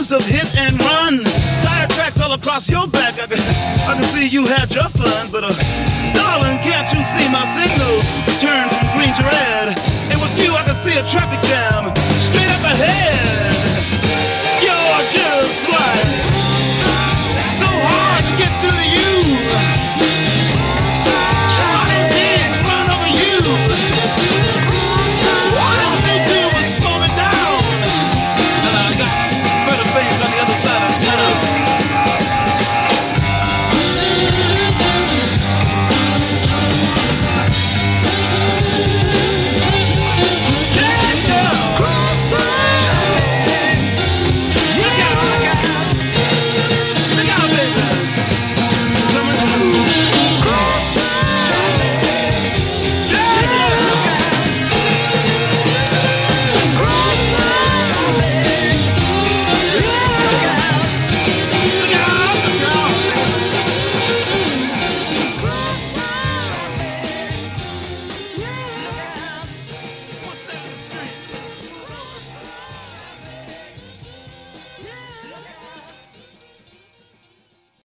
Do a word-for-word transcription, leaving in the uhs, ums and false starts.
days of hit and run, tire tracks all across your back. I can, I can see you had your fun, but uh, darling, can't you see my signals turn from green to red? And with you, I can see a traffic jam.